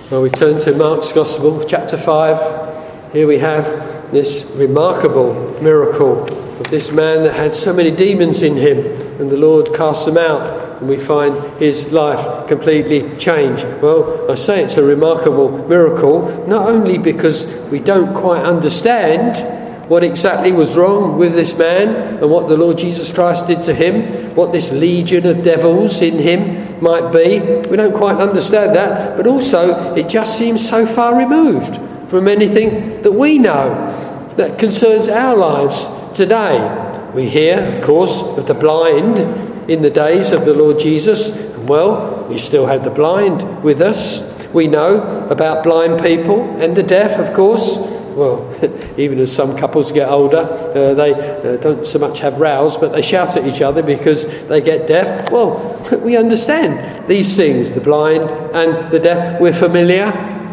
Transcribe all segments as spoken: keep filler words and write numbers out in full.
Well, we turn to Mark's Gospel, chapter five. Here we have this remarkable miracle of this man that had so many demons in him, and the Lord casts them out, and we find his life completely changed. Well, I say it's a remarkable miracle, not only because we don't quite understand what exactly was wrong with this man and what the Lord Jesus Christ did to him, what this legion of devils in him might be. We don't quite understand that, but also it just seems so far removed from anything that we know that concerns our lives today. We hear, of course, of the blind in the days of the Lord Jesus, and well, we still had the blind with us. We know about blind people and the deaf, of course. Well, even as some couples get older, uh, they uh, don't so much have rows, but they shout at each other because they get deaf. Well, we understand these things, the blind and the deaf. We're familiar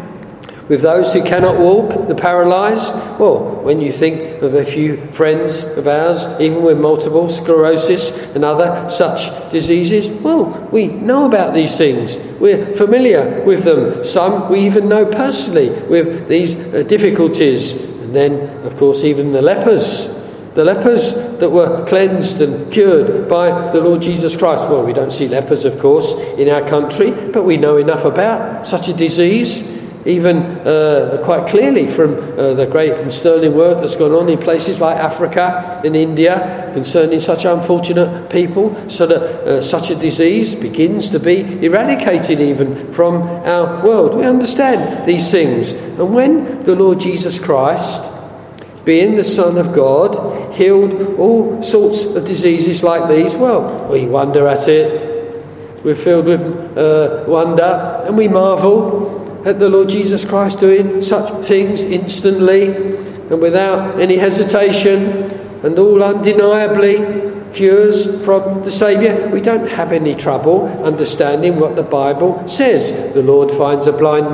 with those who cannot walk, the paralysed. Well, when you think of a few friends of ours, even with multiple sclerosis and other such diseases, well, we know about these things. We're familiar with them. Some we even know personally with these uh, difficulties. And then, of course, even the lepers. The lepers that were cleansed and cured by the Lord Jesus Christ. Well, we don't see lepers, of course, in our country, but we know enough about such a disease, even uh, quite clearly from uh, the great and sterling work that's gone on in places like Africa and India concerning such unfortunate people, so that uh, such a disease begins to be eradicated even from our world. We understand these things. And when the Lord Jesus Christ, being the Son of God, healed all sorts of diseases like these, well, we wonder at it. We're filled with uh, wonder, and we marvel at the Lord Jesus Christ doing such things instantly and without any hesitation, and all undeniably cures from the Saviour. We don't have any trouble understanding what the Bible says. The Lord finds a blind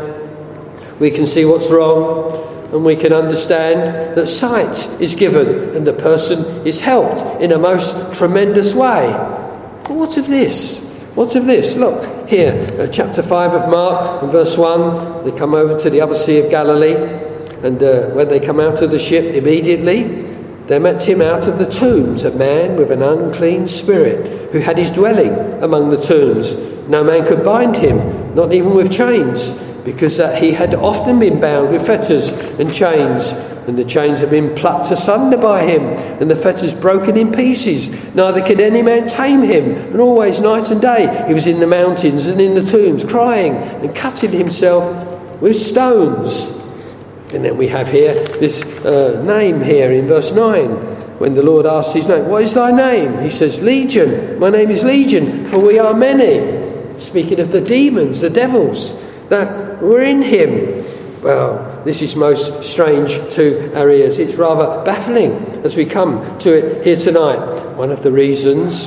man, we can see what's wrong, and we can understand that sight is given and the person is helped in a most tremendous way. But what of this? What of this? Look, here, uh, chapter five of Mark, and verse one, they come over to the other Sea of Galilee, and uh, when they come out of the ship, immediately there met him out of the tombs a man with an unclean spirit, who had his dwelling among the tombs. No man could bind him, not even with chains, because that he had often been bound with fetters and chains, and the chains had been plucked asunder by him, and the fetters broken in pieces. Neither could any man tame him, and always night and day he was in the mountains and in the tombs, crying and cutting himself with stones. And then we have here this uh, name here in verse nine, when the Lord asks his name. What is thy name? He says, Legion. My name is Legion, for we are many. Speaking of the demons, the devils that were in him. Well, this is most strange to our ears. It's rather baffling as we come to it here tonight. One of the reasons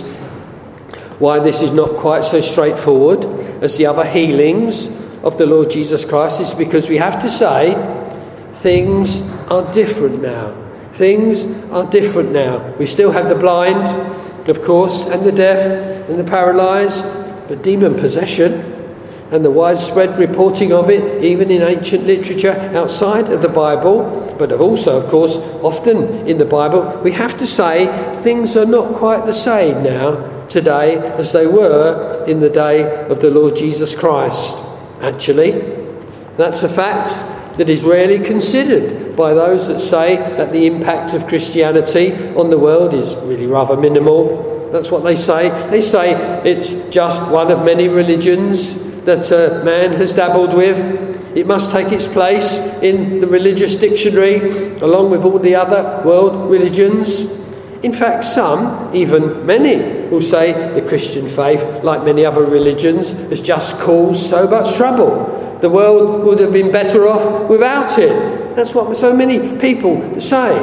why this is not quite so straightforward as the other healings of the Lord Jesus Christ is because we have to say things are different now. Things are different now. We still have the blind, of course, and the deaf and the paralysed, but demon possession and the widespread reporting of it, even in ancient literature outside of the Bible, but also, of course, often in the Bible, we have to say things are not quite the same now, today, as they were in the day of the Lord Jesus Christ. Actually, that's a fact that is rarely considered by those that say that the impact of Christianity on the world is really rather minimal. That's what they say. They say it's just one of many religions that uh, man has dabbled with. It must take its place in the religious dictionary along with all the other world religions. In fact, some, even many, will say the Christian faith, like many other religions, has just caused so much trouble. The world would have been better off without it. That's what so many people say.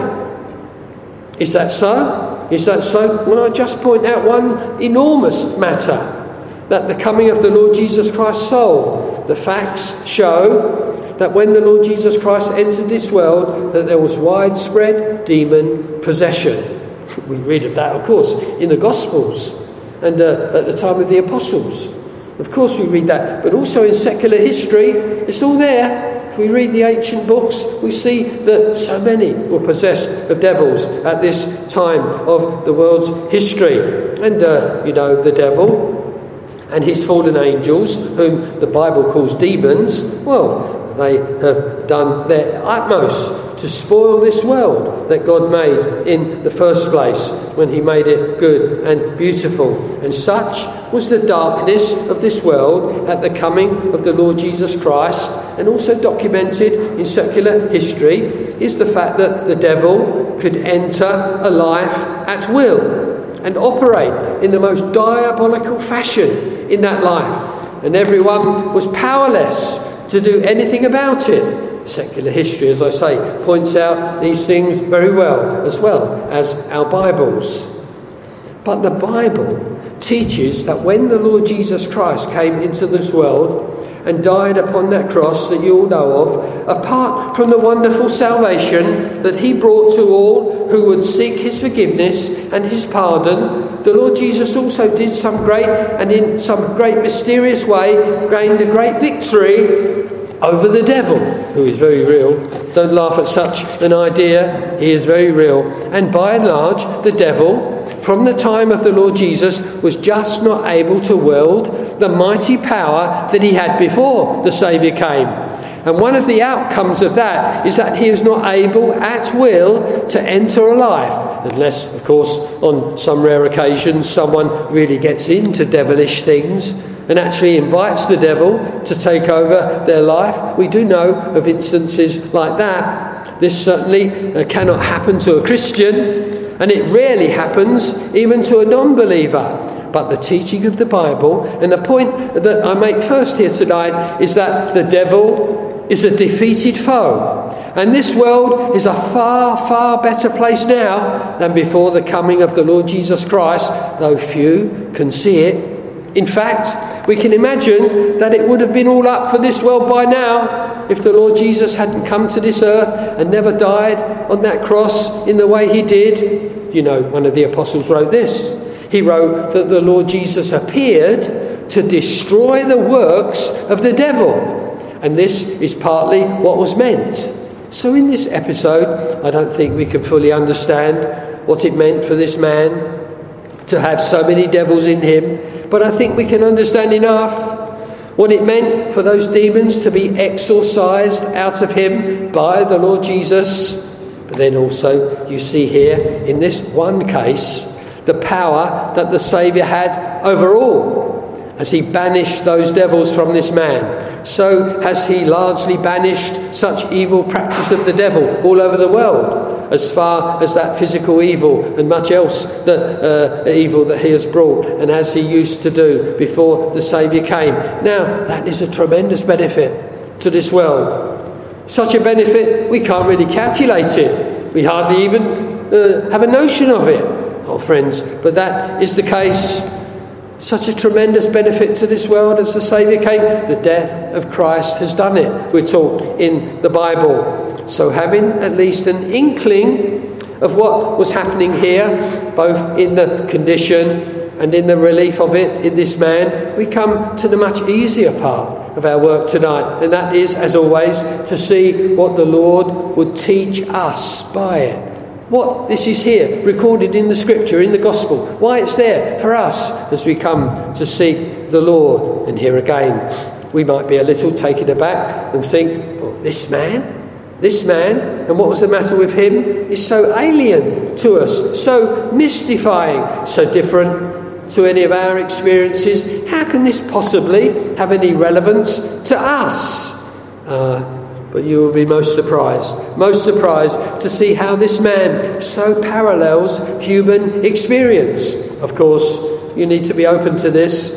Is that so? Is that so? Well, I just point out one enormous matter, that the coming of the Lord Jesus Christ solved. The facts show that when the Lord Jesus Christ entered this world, that there was widespread demon possession. We read of that, of course, in the Gospels and uh, at the time of the Apostles. Of course we read that, but also in secular history, it's all there. If we read the ancient books, we see that so many were possessed of devils at this time of the world's history. And, uh, you know, the devil and his fallen angels, whom the Bible calls demons, well, they have done their utmost to spoil this world that God made in the first place when he made it good and beautiful. And such was the darkness of this world at the coming of the Lord Jesus Christ, and also documented in secular history is the fact that the devil could enter a life at will and operate in the most diabolical fashion in that life, and everyone was powerless to do anything about it. Secular history, as I say, points out these things very well, as well as our Bibles. But the Bible teaches that when the Lord Jesus Christ came into this world and died upon that cross that you all know of, apart from the wonderful salvation that he brought to all who would seek his forgiveness and his pardon, the Lord Jesus also did some great, and in some great mysterious way, gained a great victory over the devil, who is very real. Don't laugh at such an idea. He is very real. And by and large, the devil, from the time of the Lord Jesus, was just not able to wield the mighty power that he had before the Saviour came. And one of the outcomes of that is that he is not able at will to enter a life, unless, of course, on some rare occasions someone really gets into devilish things and actually invites the devil to take over their life. We do know of instances like that. This certainly uh, cannot happen to a Christian, and it rarely happens even to a non-believer. But the teaching of the Bible, and the point that I make first here tonight, is that the devil is a defeated foe. And this world is a far, far better place now than before the coming of the Lord Jesus Christ, though few can see it. In fact, we can imagine that it would have been all up for this world by now if the Lord Jesus hadn't come to this earth and never died on that cross in the way he did. You know, one of the apostles wrote this. He wrote that the Lord Jesus appeared to destroy the works of the devil. And this is partly what was meant. So in this episode, I don't think we can fully understand what it meant for this man to have so many devils in him. But I think we can understand enough what it meant for those demons to be exorcised out of him by the Lord Jesus. But then also, you see here, in this one case, the power that the Saviour had over all, as he banished those devils from this man. So has he largely banished such evil practice of the devil all over the world, as far as that physical evil and much else that uh, evil that he has brought, and as he used to do before the Saviour came. Now, that is a tremendous benefit to this world. Such a benefit, we can't really calculate it. We hardly even uh, have a notion of it, oh friends, but that is the case. Such a tremendous benefit to this world as the Saviour came. The death of Christ has done it, we're taught in the Bible. So having at least an inkling of what was happening here, both in the condition and in the relief of it in this man, we come to the much easier part of our work tonight. And that is, as always, to see what the Lord would teach us by it. What this is here, recorded in the Scripture, in the Gospel. Why it's there for us as we come to seek the Lord. And here again, we might be a little taken aback and think, oh, this man, this man, and what was the matter with him, is so alien to us, so mystifying, so different to any of our experiences. How can this possibly have any relevance to us? Uh, But you will be most surprised, most surprised to see how this man so parallels human experience. Of course, you need to be open to this.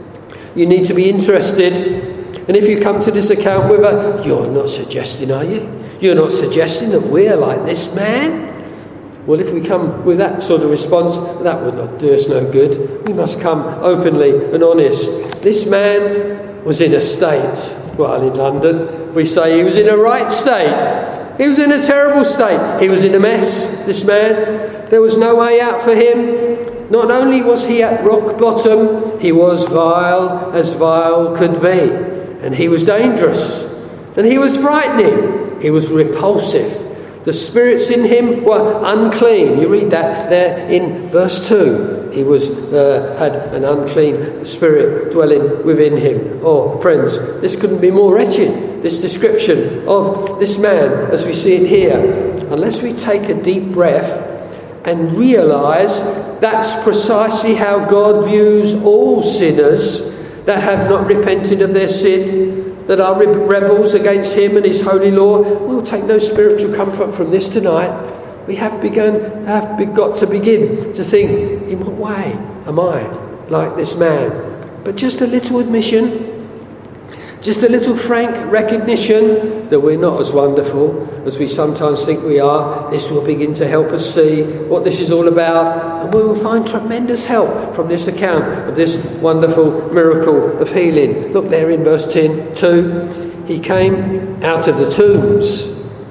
You need to be interested. And if you come to this account with a, you're not suggesting, are you? You're not suggesting that we're like this man? Well, if we come with that sort of response, that would not do us no good. We must come openly and honest. This man was in a state. Well, in London, we say he was in a right state. He was in a terrible state. He was in a mess, this man. There was no way out for him. Not only was he at rock bottom, he was vile as vile could be. And he was dangerous. And he was frightening. He was repulsive. The spirits in him were unclean. You read that there in verse two. He was uh, had an unclean spirit dwelling within him. Oh, friends, this couldn't be more wretched, this description of this man as we see it here. Unless we take a deep breath and realise that's precisely how God views all sinners that have not repented of their sin, that are rebels against him and his holy law. We'll take no spiritual comfort from this tonight. We have begun, have got to begin to think, in what way am I like this man? But just a little admission, just a little frank recognition that we're not as wonderful as we sometimes think we are. This will begin to help us see what this is all about, and we will find tremendous help from this account of this wonderful miracle of healing. Look there in verse ten, two. He came out of the tombs.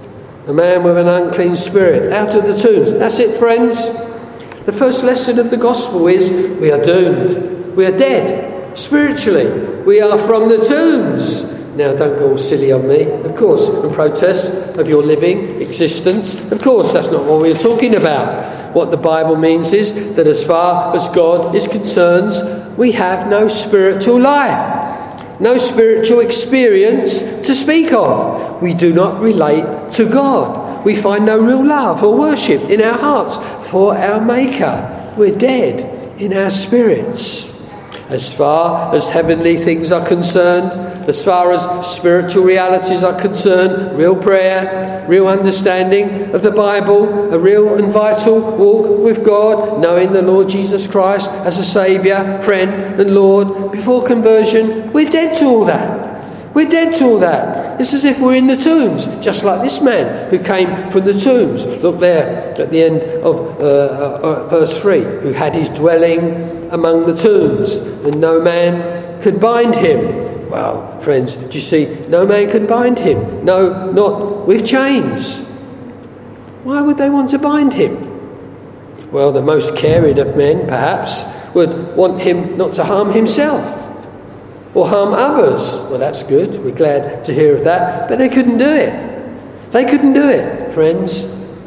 A man with an unclean spirit, out of the tombs. That's it, friends. The first lesson of the gospel is we are doomed. We are dead. Spiritually, we are from the tombs. Now, don't go all silly on me, of course, and protest of your living existence. Of course, that's not what we're talking about. What the Bible means is that as far as God is concerned, we have no spiritual life, no spiritual experience to speak of. We do not relate to God. We find no real love or worship in our hearts for our Maker. We're dead in our spirits. As far as heavenly things are concerned, as far as spiritual realities are concerned, real prayer, real understanding of the Bible, a real and vital walk with God, knowing the Lord Jesus Christ as a Saviour, friend and Lord, before conversion, we're dead to all that. We're dead to all that. It's as if we're in the tombs, just like this man who came from the tombs. Look there at the end of uh, uh, verse three, who had his dwelling among the tombs, and no man could bind him. Well, friends, do you see? No man could bind him. No, not with chains. Why would they want to bind him? Well, the most caring of men, perhaps, would want him not to harm himself or harm others. Well, that's good. We're glad to hear of that. But they couldn't do it. They couldn't do it, friends.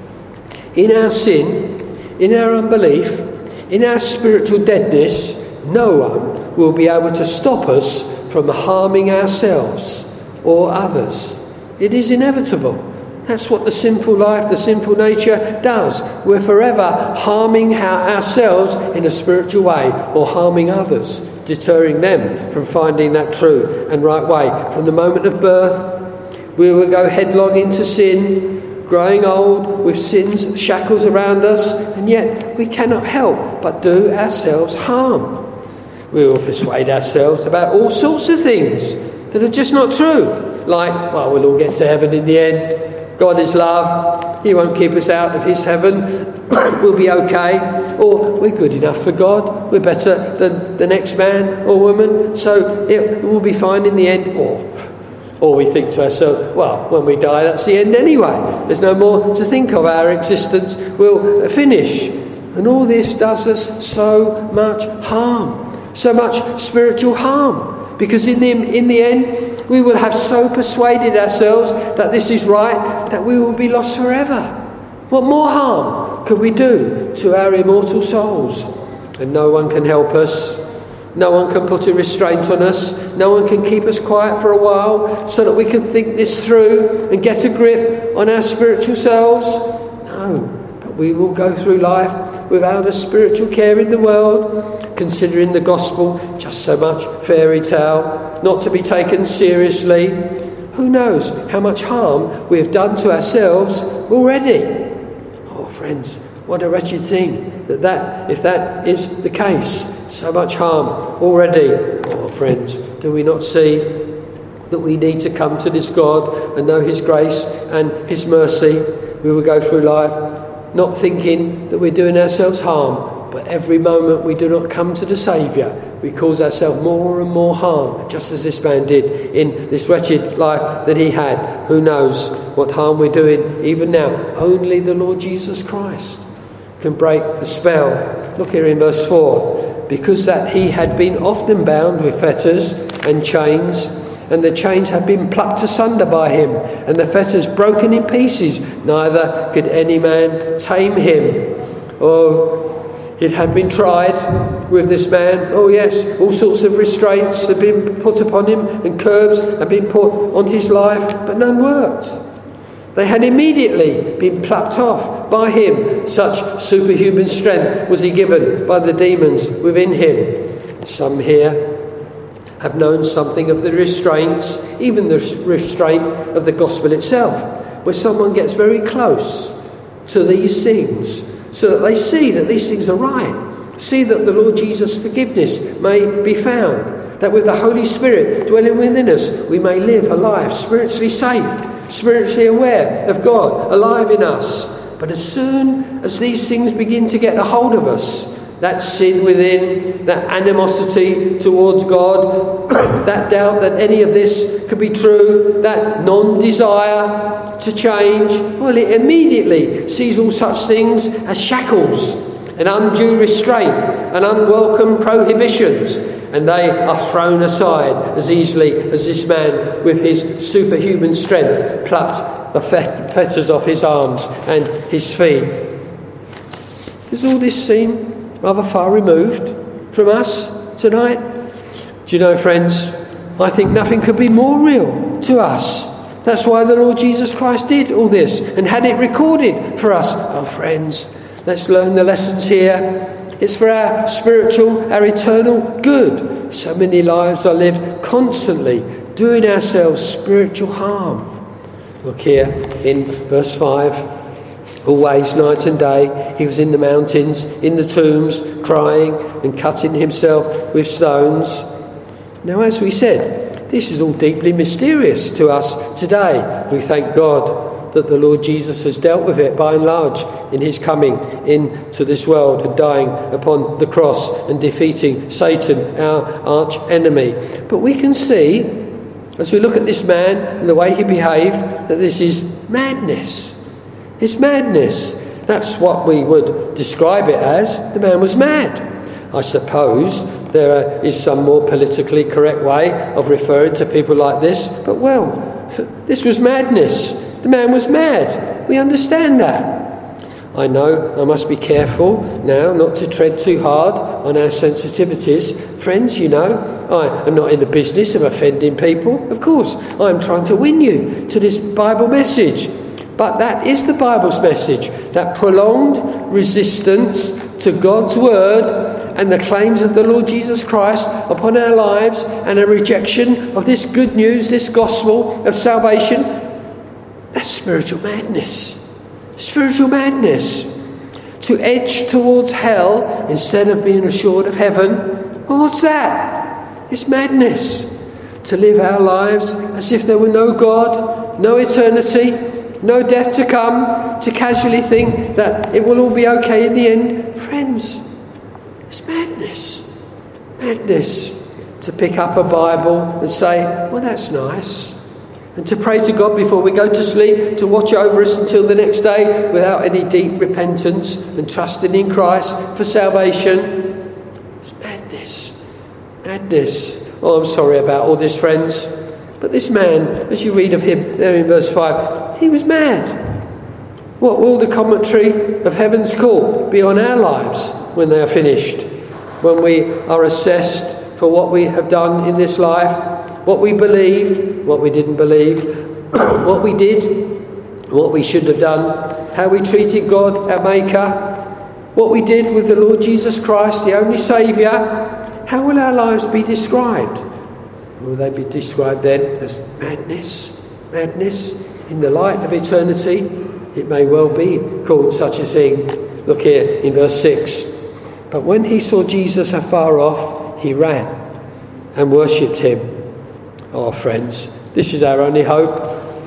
In our sin, in our unbelief, in our spiritual deadness, no one will be able to stop us from harming ourselves or others. It is inevitable. That's what the sinful life, the sinful nature does. We're forever harming ourselves in a spiritual way or harming others, deterring them from finding that true and right way. From the moment of birth, we will go headlong into sin, growing old with sin's shackles around us, and yet we cannot help but do ourselves harm. We will persuade ourselves about all sorts of things that are just not true. Like, well, we'll all get to heaven in the end. God is love. He won't keep us out of his heaven. We'll be okay. Or we're good enough for God. We're better than the next man or woman. So it will be fine in the end. Or, or we think to ourselves, well, when we die, that's the end anyway. There's no more to think of. Our existence will finish. And all this does us so much harm. So much spiritual harm. Because in the, in the end, we will have so persuaded ourselves that this is right that we will be lost forever. What more harm could we do to our immortal souls? And no one can help us. No one can put a restraint on us. No one can keep us quiet for a while so that we can think this through and get a grip on our spiritual selves. No, but we will go through life without a spiritual care in the world, considering the gospel just so much fairy tale, not to be taken seriously. Who knows how much harm we have done to ourselves already? Oh, friends, what a wretched thing that, that if that is the case, so much harm already. Oh, friends, do we not see that we need to come to this God and know his grace and his mercy? We will go through life not thinking that we're doing ourselves harm, but every moment we do not come to the Saviour, we cause ourselves more and more harm, just as this man did in this wretched life that he had. Who knows what harm we're doing even now? Only the Lord Jesus Christ can break the spell. Look here in verse four. Because that he had been often bound with fetters and chains, and the chains had been plucked asunder by him, and the fetters broken in pieces, neither could any man tame him. Oh, it had been tried with this man. Oh yes, all sorts of restraints had been put upon him, and curbs had been put on his life, but none worked. They had immediately been plucked off by him. Such superhuman strength was he given by the demons within him. Some here have known something of the restraints, even the restraint of the gospel itself, where someone gets very close to these things so that they see that these things are right, see that the Lord Jesus' forgiveness may be found, that with the Holy Spirit dwelling within us we may live a life spiritually safe, spiritually aware of God, alive in us. But as soon as these things begin to get a hold of us, that sin within, that animosity towards God, that doubt that any of this could be true, that non-desire to change, well, it immediately sees all such things as shackles, an undue restraint, and unwelcome prohibitions, and they are thrown aside as easily as this man with his superhuman strength plucked the fetters off his arms and his feet. Does all this seem rather far removed from us tonight? Do you know, friends, I think nothing could be more real to us. That's why the Lord Jesus Christ did all this and had it recorded for us. Oh, friends, let's learn the lessons here. It's for our spiritual, our eternal good. So many lives are lived constantly doing ourselves spiritual harm. Look here in verse five. Always, night and day, he was in the mountains, in the tombs, crying and cutting himself with stones. Now, as we said, this is all deeply mysterious to us today. We thank God that the Lord Jesus has dealt with it by and large in his coming into this world and dying upon the cross and defeating Satan, our arch enemy. But we can see, as we look at this man and the way he behaved, that this is madness. It's madness. That's what we would describe it as. The man was mad. I suppose there is some more politically correct way of referring to people like this, but well, this was madness. The man was mad. We understand that. I know I must be careful now not to tread too hard on our sensitivities. Friends, you know, I am not in the business of offending people. Of course, I am trying to win you to this Bible message. But that is the Bible's message, that prolonged resistance to God's word and the claims of the Lord Jesus Christ upon our lives, and a rejection of this good news, this gospel of salvation. That's spiritual madness. Spiritual madness. To edge towards hell instead of being assured of heaven. Well, what's that? It's madness. To live our lives as if there were no God, no eternity, no death to come, to casually think that it will all be okay in the end. Friends, it's madness. Madness. To pick up a Bible and say, well, that's nice. And to pray to God before we go to sleep, to watch over us until the next day without any deep repentance and trusting in Christ for salvation. It's madness. Madness. Oh, I'm sorry about all this, friends. But this man, as you read of him there in verse five, he was mad. What will the commentary of Heaven's Court be on our lives when they are finished? When we are assessed for what we have done in this life, what we believed, what we didn't believe, what we did, what we should have done, how we treated God, our Maker, what we did with the Lord Jesus Christ, the only Saviour, how will our lives be described? Will they be described then as madness? Madness in the light of eternity? It may well be called such a thing. Look here in verse six. But when he saw Jesus afar off, he ran and worshipped him. Oh, friends, this is our only hope.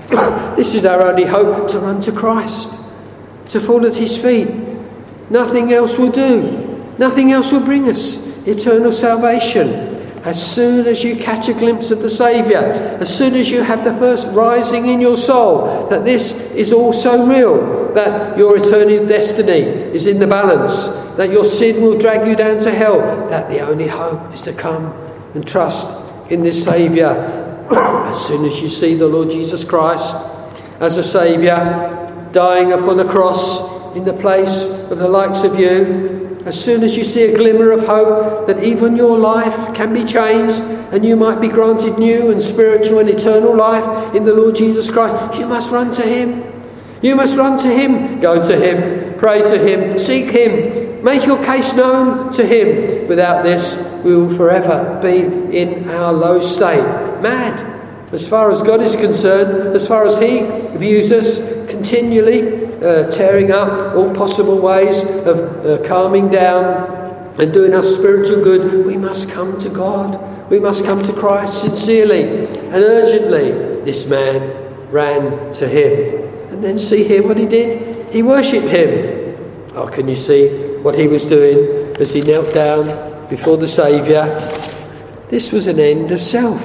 This is our only hope, to run to Christ, to fall at his feet. Nothing else will do. Nothing else will bring us eternal salvation. As soon as you catch a glimpse of the Saviour, as soon as you have the first rising in your soul that this is all so real, that your eternal destiny is in the balance, that your sin will drag you down to hell, that the only hope is to come and trust in this Saviour. As soon as you see the Lord Jesus Christ as a Saviour, dying upon a cross in the place of the likes of you, as soon as you see a glimmer of hope that even your life can be changed and you might be granted new and spiritual and eternal life in the Lord Jesus Christ, you must run to Him. You must run to Him. Go to Him. Pray to Him. Seek Him. Make your case known to Him. Without this, we will forever be in our low state. Mad. As far as God is concerned, as far as He views us, continually uh, tearing up all possible ways of uh, calming down and doing us spiritual good, we must come to God. We must come to Christ sincerely and urgently. This man ran to Him. And then see here what he did. He worshipped Him. Oh, can you see what he was doing as he knelt down before the Saviour? This was an end of self.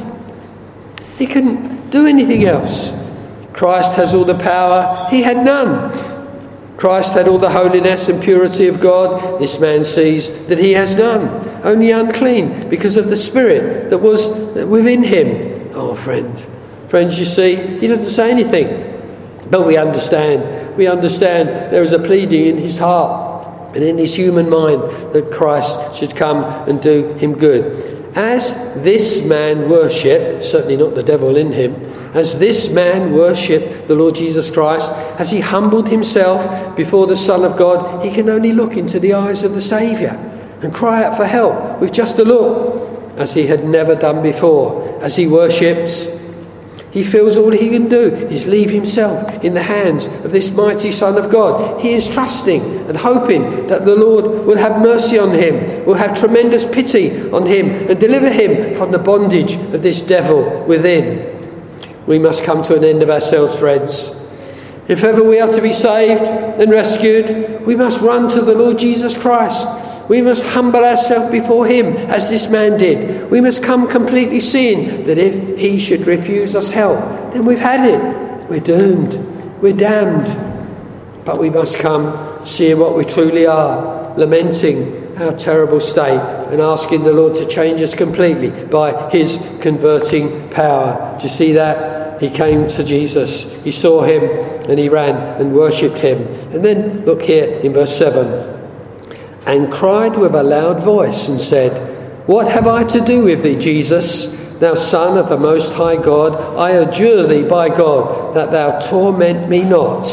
He couldn't do anything else. Christ has all the power. He had none. Christ had all the holiness and purity of God. This man sees that he has none. Only unclean because of the Spirit that was within him. Oh, friend. Friends, you see, he doesn't say anything. But we understand. We understand there is a pleading in his heart and in his human mind that Christ should come and do him good. As this man worshipped, certainly not the devil in him, as this man worshipped the Lord Jesus Christ, as he humbled himself before the Son of God, he can only look into the eyes of the Saviour and cry out for help with just a look, as he had never done before. As he worships, he feels all he can do is leave himself in the hands of this mighty Son of God. He is trusting and hoping that the Lord will have mercy on him, will have tremendous pity on him and deliver him from the bondage of this devil within. We must come to an end of ourselves, friends. If ever we are to be saved and rescued, we must run to the Lord Jesus Christ. We must humble ourselves before Him as this man did. We must come completely seeing that if He should refuse us help, then we've had it. We're doomed. We're damned. But we must come seeing what we truly are, lamenting our terrible state and asking the Lord to change us completely by His converting power. Do you see that? He came to Jesus. He saw Him and he ran and worshipped Him. And then look here in verse seven. And cried with a loud voice and said, What have I to do with thee, Jesus, thou Son of the Most High God? I adjure thee by God that thou torment me not.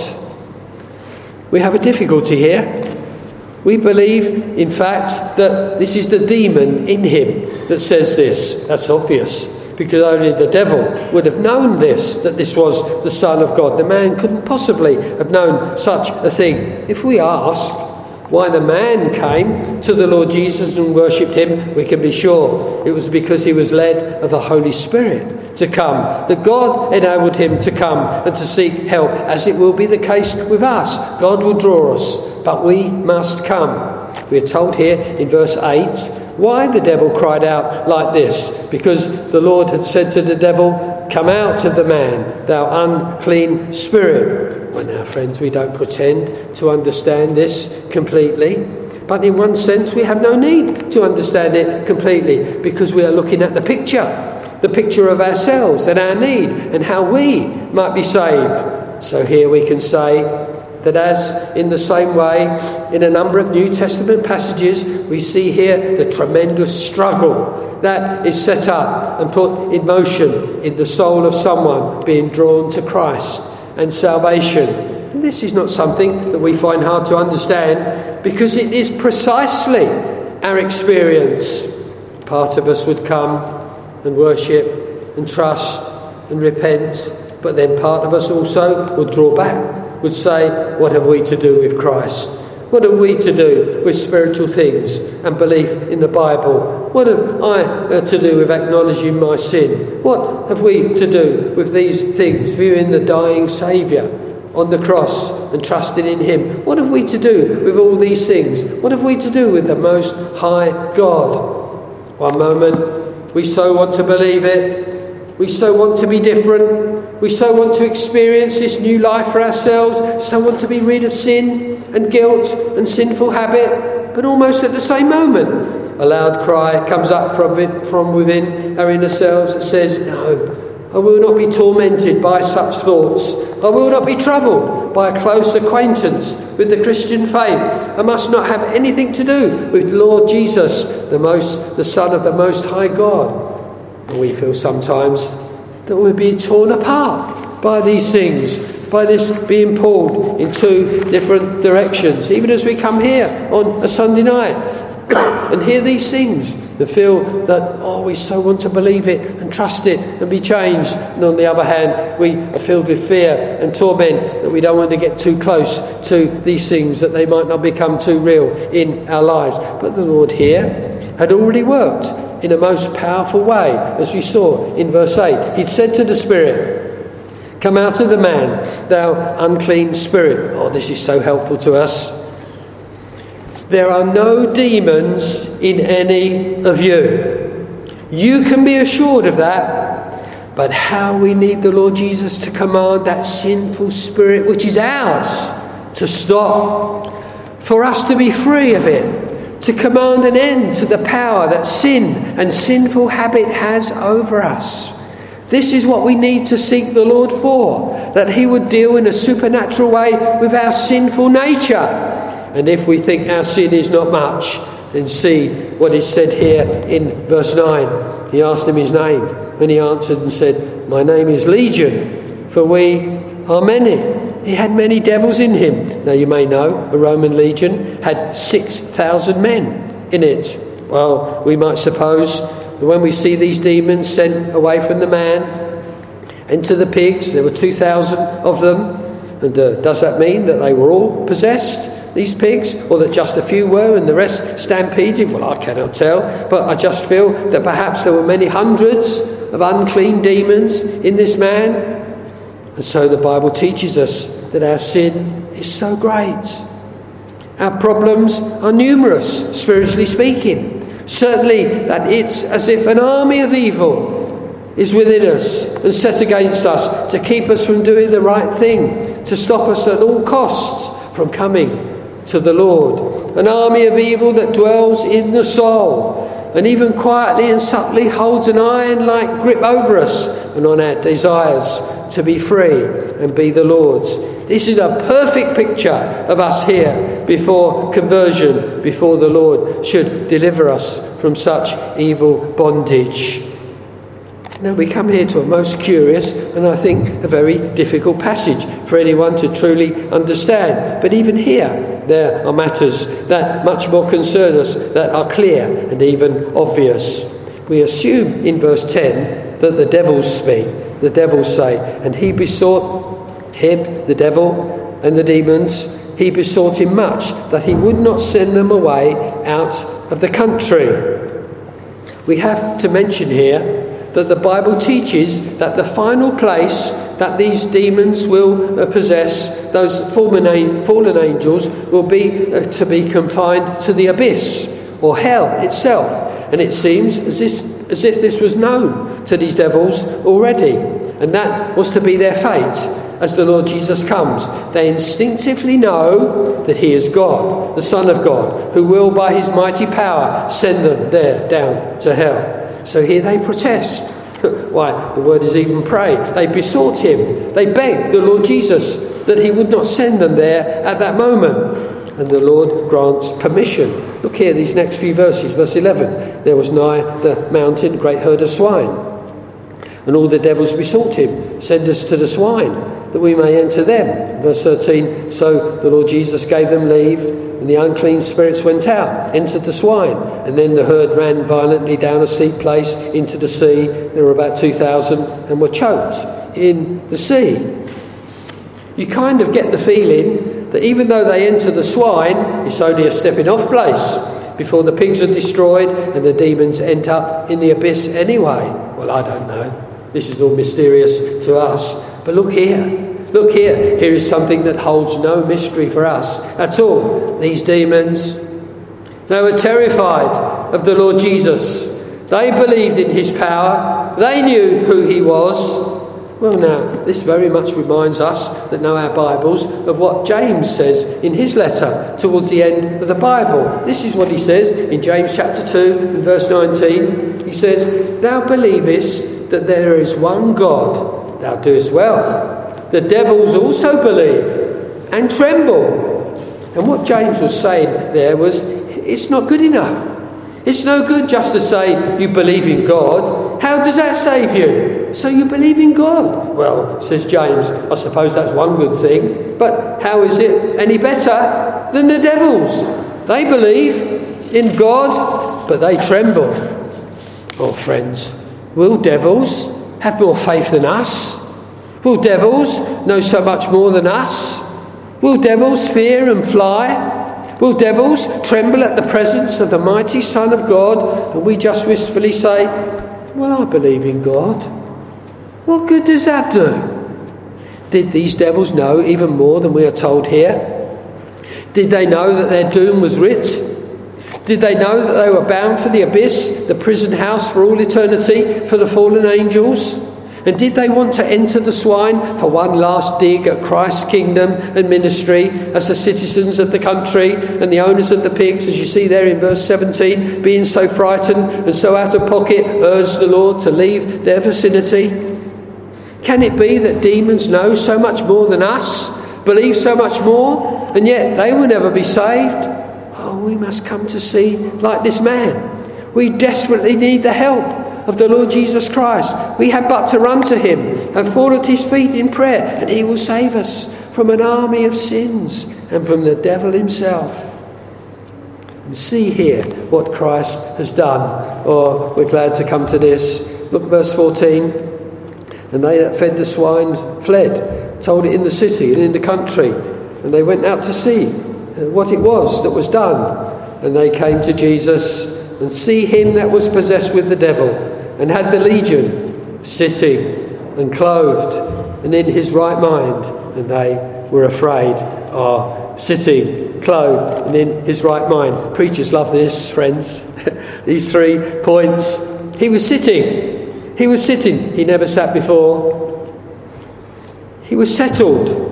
We have a difficulty here. We believe, in fact, that this is the demon in him that says this. That's obvious, because only the devil would have known this, that this was the Son of God. The man couldn't possibly have known such a thing. If we ask why the man came to the Lord Jesus and worshipped Him, we can be sure it was because he was led of the Holy Spirit to come, that God enabled him to come and to seek help, as it will be the case with us. God will draw us, but we must come. We are told here in verse eight why the devil cried out like this, because the Lord had said to the devil, Come out of the man, thou unclean spirit. Well, now, friends, we don't pretend to understand this completely. But in one sense, we have no need to understand it completely, because we are looking at the picture, the picture of ourselves and our need and how we might be saved. So here we can say that as in the same way, in a number of New Testament passages, we see here the tremendous struggle that is set up and put in motion in the soul of someone being drawn to Christ and salvation. And this is not something that we find hard to understand, because it is precisely our experience. Part of us would come and worship and trust and repent, but then part of us also would draw back, would say, what have we to do with Christ? What are we to do with spiritual things and belief in the Bible? What have I uh, to do with acknowledging my sin? What have we to do with these things, viewing the dying Saviour on the cross and trusting in Him? What have we to do with all these things? What have we to do with the Most High God? One moment we so want to believe it, we so want to be different, We so want to experience this new life for ourselves, so want to be rid of sin and guilt and sinful habit, but almost at the same moment, a loud cry comes up from, it, from within our inner selves that says, no, I will not be tormented by such thoughts. I will not be troubled by a close acquaintance with the Christian faith. I must not have anything to do with the Lord Jesus, the most, the Son of the Most High God. And we feel sometimes that we're being torn apart by these things, by this being pulled in two different directions. Even as we come here on a Sunday night and hear these things, and feel that, oh, we so want to believe it and trust it and be changed. And on the other hand, we are filled with fear and torment that we don't want to get too close to these things, that they might not become too real in our lives. But the Lord here had already worked in a most powerful way, as we saw in verse eight. He'd said to the spirit, come out of the man, thou unclean spirit. Oh, this is so helpful to us. There are no demons in any of you. You can be assured of that. But how we need the Lord Jesus to command that sinful spirit, which is ours, to stop. For us to be free of it. To command an end to the power that sin and sinful habit has over us. This is what we need to seek the Lord for. That he would deal in a supernatural way with our sinful nature. And if we think our sin is not much, then see what is said here in verse nine. He asked him his name, and he answered and said, my name is Legion, for we are many. He had many devils in him. Now you may know, a Roman legion had six thousand men in it. Well, we might suppose that when we see these demons sent away from the man into the pigs, there were two thousand of them. And uh, does that mean that they were all possessed, these pigs, or that just a few were and the rest stampeded? Well, I cannot tell, but I just feel that perhaps there were many hundreds of unclean demons in this man. And so the Bible teaches us that our sin is so great. Our problems are numerous, spiritually speaking. Certainly that it's as if an army of evil is within us and set against us to keep us from doing the right thing, to stop us at all costs from coming to the Lord. An army of evil that dwells in the soul and even quietly and subtly holds an iron-like grip over us and on our desires to be free and be the Lord's. This is a perfect picture of us here before conversion, before the Lord should deliver us from such evil bondage. Now we come here to a most curious and I think a very difficult passage for anyone to truly understand. But even here there are matters that much more concern us, that are clear and even obvious. We assume in verse ten that the devils speak. The devils say, and he besought him, the devil and the demons, he besought him much that he would not send them away out of the country. We have to mention here that the Bible teaches that the final place that these demons will possess, those fallen angels, will be uh, to be confined to the abyss, or hell itself. And it seems as if, as if this was known to these devils already, and that was to be their fate as the Lord Jesus comes. They instinctively know that he is God, the Son of God, who will by his mighty power send them there down to hell. So here they protest. Why, the word is even pray. They besought him. They begged the Lord Jesus that he would not send them there at that moment. And the Lord grants permission. Look here, these next few verses. Verse eleven. There was nigh the mountain a great herd of swine. And all the devils besought him, send us to the swine, that we may enter them. Verse thirteen. So the Lord Jesus gave them leave, and the unclean spirits went out, entered the swine, and then the herd ran violently down a steep place into the sea. There were about two thousand and were choked in the sea. You kind of get the feeling that even though they enter the swine, it's only a stepping off place before the pigs are destroyed and the demons end up in the abyss anyway. Well, I don't know. This is all mysterious to us. But look here. Look here. Here is something that holds no mystery for us at all. These demons, they were terrified of the Lord Jesus. They believed in his power. They knew who he was. Well, now, this very much reminds us that know our Bibles of what James says in his letter towards the end of the Bible. This is what he says in James chapter two and verse nineteen. He says, "Thou believest that there is one God, thou doest well. The devils also believe and tremble." And what James was saying there was, it's not good enough. It's no good just to say you believe in God. How does that save you? So you believe in God. Well, says James, I suppose that's one good thing. But how is it any better than the devils? They believe in God, but they tremble. Oh, friends, will devils have more faith than us? Will devils know so much more than us? Will devils fear and fly? Will devils tremble at the presence of the mighty Son of God, and we just wistfully say, well, I believe in God? What good does that do? Did these devils know even more than we are told here? Did they know that their doom was writ? Did they know that they were bound for the abyss, the prison house for all eternity, for the fallen angels? And did they want to enter the swine for one last dig at Christ's kingdom and ministry as the citizens of the country and the owners of the pigs, as you see there in verse seventeen, being so frightened and so out of pocket, urged the Lord to leave their vicinity? Can it be that demons know so much more than us, believe so much more, and yet they will never be saved? Oh, we must come to see like this man. We desperately need the help of the Lord Jesus Christ. We have but to run to him and fall at his feet in prayer, and he will save us from an army of sins and from the devil himself. And see here what Christ has done. Oh, we're glad to come to this. Look, verse fourteen. And they that fed the swine fled, told it in the city and in the country, and they went out to see what it was that was done. And they came to Jesus, and see him that was possessed with the devil, and had the legion, sitting and clothed, and in his right mind. And they were afraid. Ah, sitting, clothed, and in his right mind. Preachers love this, friends. These three points. He was sitting. He was sitting. He never sat before. He was settled.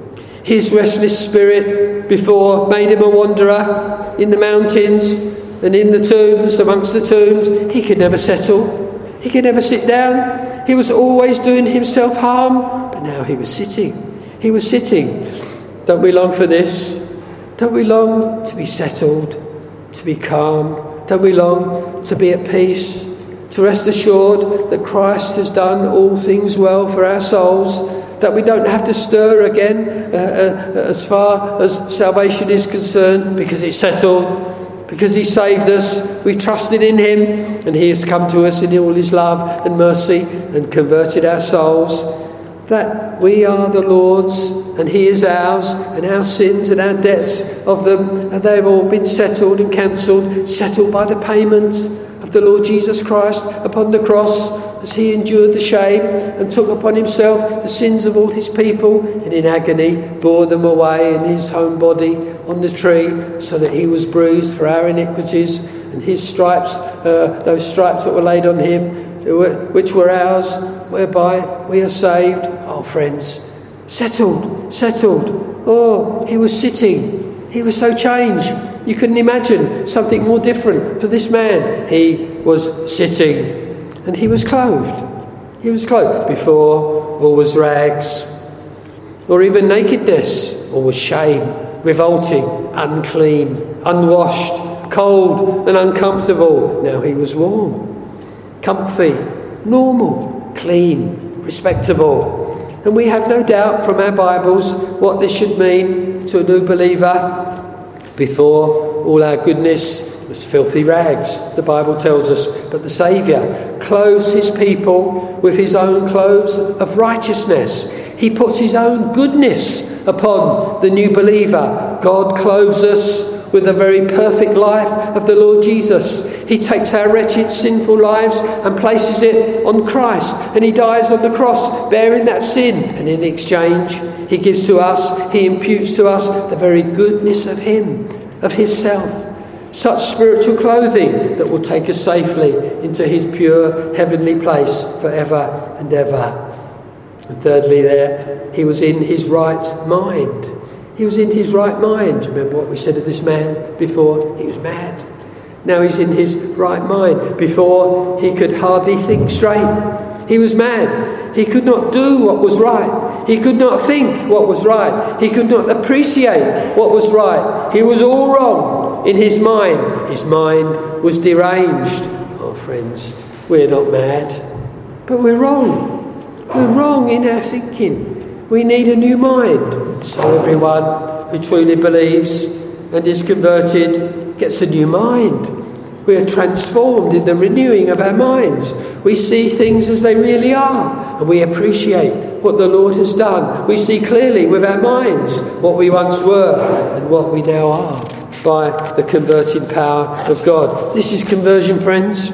His restless spirit before made him a wanderer in the mountains and in the tombs, amongst the tombs. He could never settle. He could never sit down. He was always doing himself harm. But now he was sitting. He was sitting. Don't we long for this? Don't we long to be settled, to be calm? Don't we long to be at peace, to rest assured that Christ has done all things well for our souls, that we don't have to stir again uh, uh, as far as salvation is concerned, because it's settled? Because he saved us, we trusted in him, and he has come to us in all his love and mercy and converted our souls. That we are the Lord's and he is ours, and our sins and our debts of them, and they have all been settled and cancelled, settled by the payment of the Lord Jesus Christ upon the cross, as he endured the shame and took upon himself the sins of all his people, and in agony bore them away in his own body on the tree, so that he was bruised for our iniquities, and his stripes, uh, those stripes that were laid on him, which were ours, whereby we are saved. Oh, friends, settled, settled. Oh, he was sitting. He was so changed. You couldn't imagine something more different for this man. He was sitting. And he was clothed. He was clothed. Before, all was rags, or even nakedness, all was shame, revolting, unclean, unwashed, cold and uncomfortable. Now he was warm, comfy, normal, clean, respectable. And we have no doubt from our Bibles what this should mean to a new believer. Before, all our goodness was filthy rags, the Bible tells us, but the Saviour clothes his people with his own clothes of righteousness. He puts his own goodness upon the new believer. God clothes us with the very perfect life of the Lord Jesus. He takes our wretched, sinful lives and places it on Christ, and he dies on the cross bearing that sin, and in exchange he gives to us, he imputes to us the very goodness of him, of himself. Such spiritual clothing that will take us safely into his pure heavenly place forever and ever. And thirdly there, he was in his right mind. He was in his right mind. Remember what we said of this man before? He was mad. Now he's in his right mind. Before, he could hardly think straight. He was mad. He could not do what was right. He could not think what was right. He could not appreciate what was right. He was all wrong in his mind. His mind was deranged. Oh, friends, we're not mad, but we're wrong. We're wrong in our thinking. We need a new mind. So everyone who truly believes and is converted gets a new mind. We are transformed in the renewing of our minds. We see things as they really are, and we appreciate what the Lord has done. We see clearly with our minds what we once were and what we now are by the converting power of God. This is conversion, friends.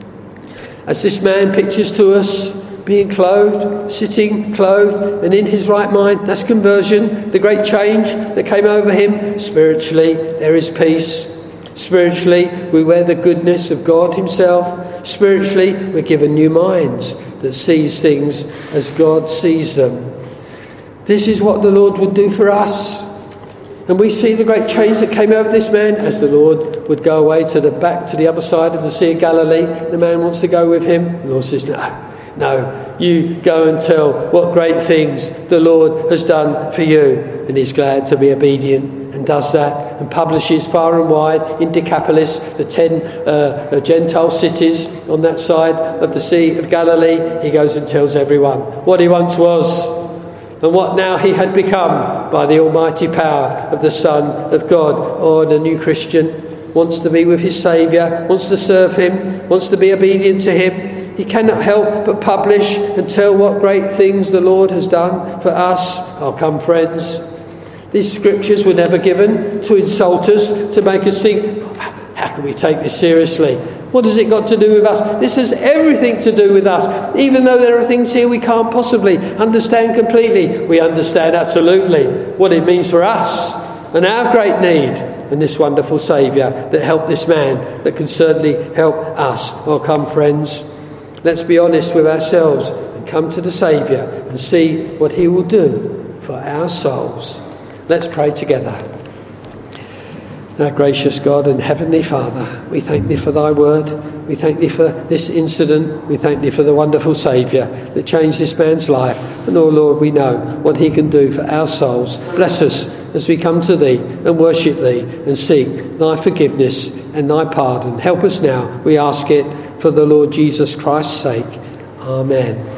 As this man pictures to us, being clothed, sitting clothed and in his right mind, that's conversion, the great change that came over him. Spiritually, there is peace. Spiritually, we wear the goodness of God himself. Spiritually, we're given new minds that sees things as God sees them. This is what the Lord would do for us. And we see the great change that came over this man as the Lord would go away to the back to the other side of the Sea of Galilee. The man wants to go with him. The Lord says, no. No, you go and tell what great things the Lord has done for you. And he's glad to be obedient and does that and publishes far and wide in Decapolis, the ten uh, Gentile cities on that side of the Sea of Galilee. He goes and tells everyone what he once was and what now he had become by the almighty power of the Son of God. Oh, and a new Christian wants to be with his Saviour, wants to serve him, wants to be obedient to him. He cannot help but publish and tell what great things the Lord has done for us. Oh, come, friends. These scriptures were never given to insult us, to make us think, how can we take this seriously? What has it got to do with us? This has everything to do with us. Even though there are things here we can't possibly understand completely, we understand absolutely what it means for us and our great need. And this wonderful Saviour that helped this man, that can certainly help us. Oh, come, friends. Let's be honest with ourselves and come to the Saviour and see what he will do for our souls. Let's pray together. Our gracious God and Heavenly Father, we thank thee for thy word. We thank thee for this incident. We thank thee for the wonderful Saviour that changed this man's life. And oh Lord, we know what he can do for our souls. Bless us as we come to thee and worship thee and seek thy forgiveness and thy pardon. Help us now, we ask it, for the Lord Jesus Christ's sake. Amen.